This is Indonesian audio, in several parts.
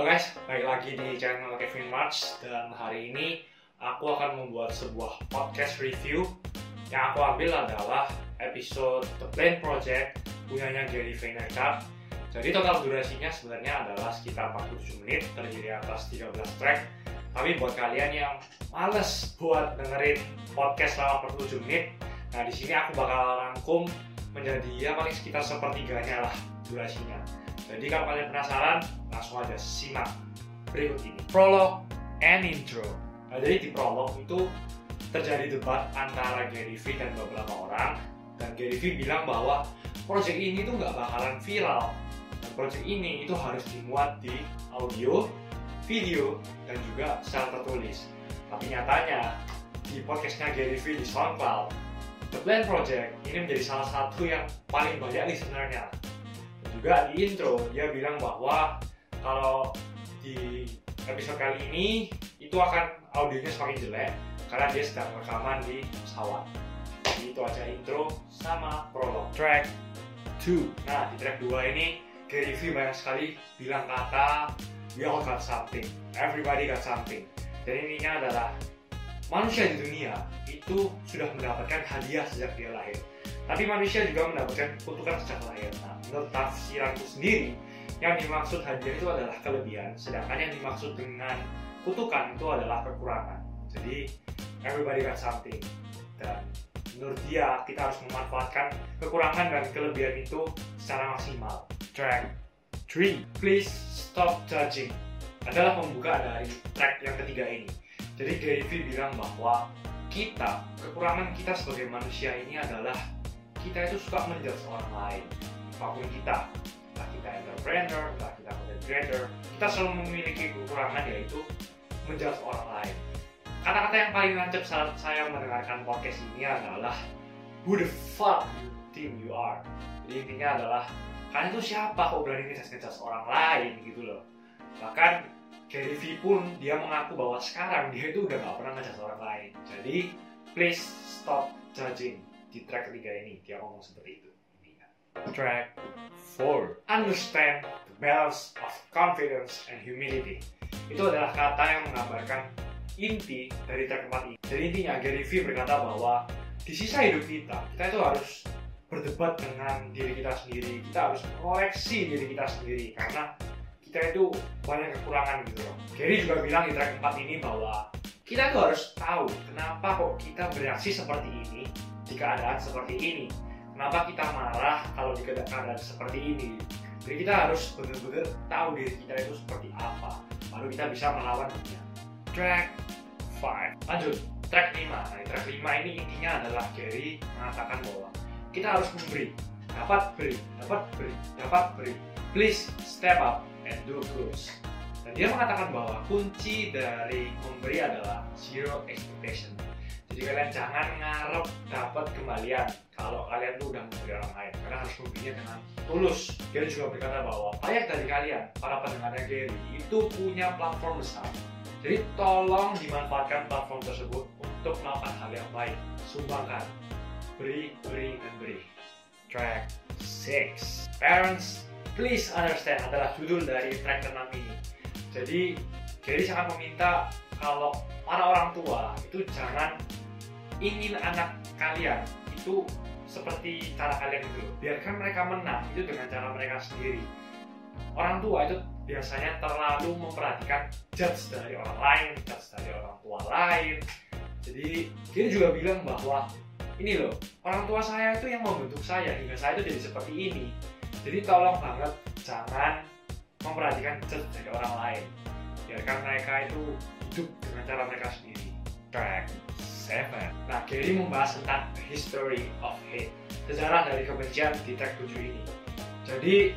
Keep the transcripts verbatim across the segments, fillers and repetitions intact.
Halo guys, balik lagi di channel Kevin March. Dan hari ini aku akan membuat sebuah podcast review. Yang aku ambil adalah episode The Plan Project punyanya Gary Vaynerchuk. Jadi total durasinya sebenarnya adalah sekitar empat puluh tujuh menit, terdiri atas tiga belas track. Tapi buat kalian yang males buat dengerin podcast selama empat puluh tujuh menit, nah di sini aku bakal rangkum menjadi ya paling sekitar sepertiganya lah durasinya. Jadi kalau kalian penasaran, langsung aja simak berikut ini. Prolog and intro. Nah, jadi di prolog itu terjadi debat antara Gary V dan beberapa orang. Dan Gary V bilang bahwa project ini tuh nggak bakalan viral. Dan project ini itu harus dimuat di audio, video, dan juga secara tertulis. Tapi nyatanya di podcastnya Gary V di SoundCloud, The Plan Project ini menjadi salah satu yang paling banyak listenernya. Juga di intro dia bilang bahwa kalau di episode kali ini itu akan audionya semakin jelek karena dia sedang rekaman di pesawat. Jadi itu aja intro sama prolog. Track dua. Nah di track dua ini Gary V banyak sekali bilang kata we all got something, everybody got something. Dan intinya adalah manusia di dunia itu sudah mendapatkan hadiah sejak dia lahir. Tapi manusia juga mendapatkan kutukan sejak lahir. Nah, menurut tafsiranku sendiri, yang dimaksud hadiah itu adalah kelebihan, sedangkan yang dimaksud dengan kutukan itu adalah kekurangan. Jadi, everybody got something. Dan menurut dia, kita harus memanfaatkan kekurangan dan kelebihan itu secara maksimal. Track tiga, Please Stop Judging, adalah pembuka dari track yang ketiga ini. Jadi Gary V bilang bahwa kita, kekurangan kita sebagai manusia ini adalah kita itu suka menjudge orang lain. Apapun kita, entah kita entrepreneur, entah kita content creator, kita selalu memiliki kekurangan, yaitu menjudge orang lain. Kata-kata yang paling nancep saat saya mendengarkan podcast ini adalah who the fuck you think you are. Jadi intinya adalah kalian itu siapa kok berani ngejudge-ngejudge orang lain gitu loh. Bahkan Gary V pun dia mengaku bahwa sekarang dia itu udah gak pernah ngejudge orang lain. Jadi please stop judging. Di track ketiga ini dia ngomong seperti itu. Track empat, Understand the balance of confidence and humility. Itu adalah kata yang menggambarkan inti dari track keempat ini. Jadi intinya Gary V berkata bahwa di sisa hidup kita, kita itu harus berdebat dengan diri kita sendiri. Kita harus mengoreksi diri kita sendiri karena kita itu banyak kekurangan gitu loh. Gary juga bilang di track keempat ini bahwa kita tuh harus tahu kenapa kok kita bereaksi seperti ini di keadaan seperti ini. Kenapa kita marah kalau di keadaan seperti ini. Jadi kita harus benar-benar tahu diri kita itu seperti apa, baru kita bisa melawan dunia. Track lima. Lanjut, track lima. Nah, track lima ini intinya adalah Gary mengatakan bahwa kita harus memberi, dapat beri, dapat beri, dapat beri. Please step up and do good. Dan dia mengatakan bahwa kunci dari memberi adalah zero expectation. Jadi kalian jangan ngarep dapat kembalian kalau kalian tuh udah memberi orang lain, karena harus memberinya dengan tulus. Gary juga berkata bahwa banyak dari kalian, para pendengarnya Gary, itu punya platform besar. Jadi tolong dimanfaatkan platform tersebut untuk melakukan hal yang baik. Sumbangkan, beri, beri, dan beri. Track enam, Parents Please Understand adalah judul dari track keenam ini. Jadi Gary sangat meminta kalau para orang tua itu jangan ingin anak kalian itu seperti cara kalian itu. Biarkan mereka menang itu dengan cara mereka sendiri. Orang tua itu biasanya terlalu memperhatikan judge dari orang lain, judge dari orang tua lain. Jadi dia juga bilang bahwa ini loh, orang tua saya itu yang membentuk saya hingga saya itu jadi seperti ini. Jadi tolong banget jangan memperhatikan judge dari orang lain. Biarkan mereka itu hidup dengan cara mereka sendiri. Track tujuh. Nah, Gary membahas tentang the history of hate, sejarah dari kebencian di track tujuh ini. Jadi,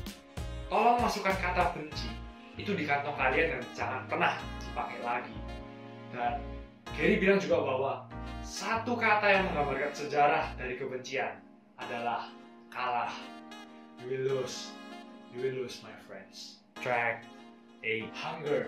tolong masukkan kata benci itu di kantong kalian dan jangan pernah dipakai lagi. Dan Gary bilang juga bahwa satu kata yang menggambarkan sejarah dari kebencian adalah kalah. You will lose. You will lose, my friends. Track delapan. Hunger,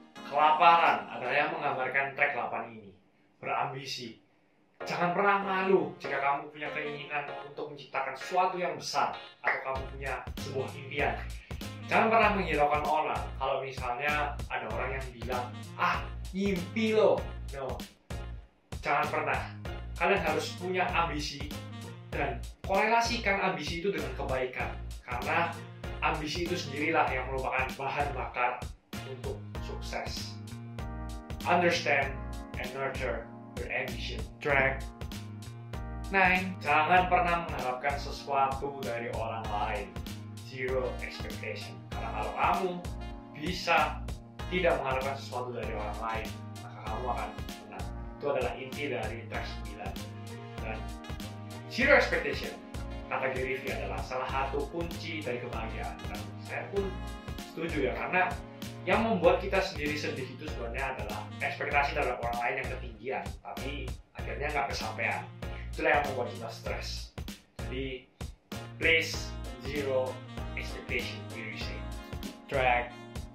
kelaparan adalah yang menggambarkan track delapan ini. Berambisi. Jangan pernah malu jika kamu punya keinginan untuk menciptakan sesuatu yang besar atau kamu punya sebuah impian. Jangan pernah menghiraukan orang kalau misalnya ada orang yang bilang, ah ngimpi lo. No, jangan pernah. Kalian harus punya ambisi dan korelasikan ambisi itu dengan kebaikan, karena ambisi itu sendirilah yang merupakan bahan bakar untuk sukses. Understand and nurture your ambition. Track nine. Jangan pernah mengharapkan sesuatu dari orang lain. Zero expectation. Karena kalau kamu bisa tidak mengharapkan sesuatu dari orang lain, maka kamu akan menang. Itu adalah inti dari track sembilan. Dan zero expectation, kata Gary Vee, adalah salah satu kunci dari kebahagiaan. Dan saya pun setuju ya, karena yang membuat kita sendiri sedih itu sebenarnya adalah ekspektasi terhadap orang lain yang ketinggian, tapi akhirnya nggak kesampaian. Itulah yang membuat kita stres. Jadi, please zero expectation, Gary say. Track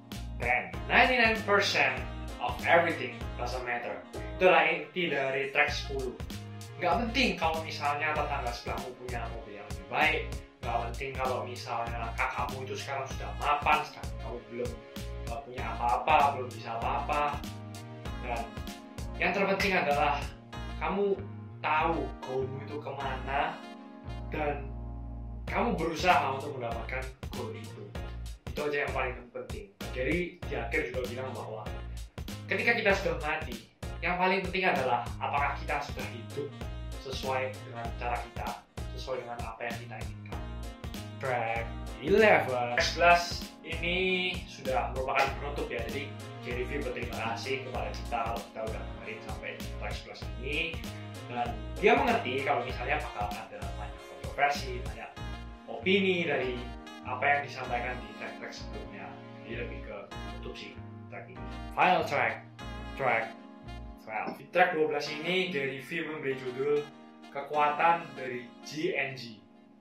ten. ninety-nine percent of everything doesn't matter. Itulah inti dari track sepuluh. Nggak penting kalau misalnya tetangga sebelahmu punya mobil yang lebih baik. Nggak penting kalau misalnya kakakmu itu sekarang sudah mapan, sedangkan kamu belum nggak punya apa-apa, belum bisa apa-apa. Dan yang terpenting adalah kamu tahu goalmu itu kemana dan kamu berusaha untuk mendapatkan goal itu. Itu aja yang paling penting. Jadi di akhir juga bilang bahwa ketika kita sudah mati, yang paling penting adalah apakah kita sudah hidup sesuai dengan cara kita, sesuai dengan apa yang kita inginkan. Track eleven. sebelas ini sudah merupakan penutup ya. Jadi Gary Vee berterima kasih kepada kita kalau kita udah dengerin sampai track sebelas ini, dan dia mengerti kalau misalnya bakal ada banyak kontroversi, banyak opini dari apa yang disampaikan di track-track sebelumnya. Jadi lebih ke tutup sih track ini. Final track, track twelve. Di track dua belas ini Gary Vee memberi judul Kekuatan dari G and G,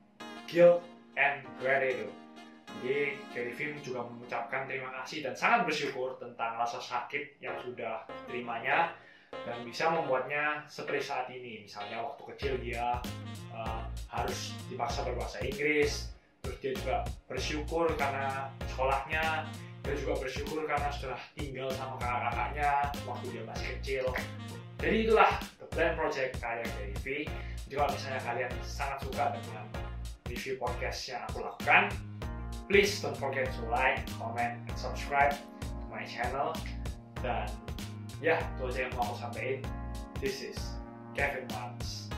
Guilt and Gratitude. Jadi Gary Vee juga mengucapkan terima kasih dan sangat bersyukur tentang rasa sakit yang sudah diterimanya dan bisa membuatnya seperti saat ini. Misalnya waktu kecil dia uh, harus dipaksa berbahasa Inggris, terus dia juga bersyukur karena sekolahnya, dia juga bersyukur karena sudah tinggal sama kakak-kakaknya waktu dia masih kecil. Jadi itulah The Plan Project karya Gary Vee. Jadi kalau misalnya kalian sangat suka dengan review podcast yang aku lakukan, please don't forget to like, comment, and subscribe to my channel. Dan ya, itu aja yang mau aku sampaikan. This is Kevin Mans.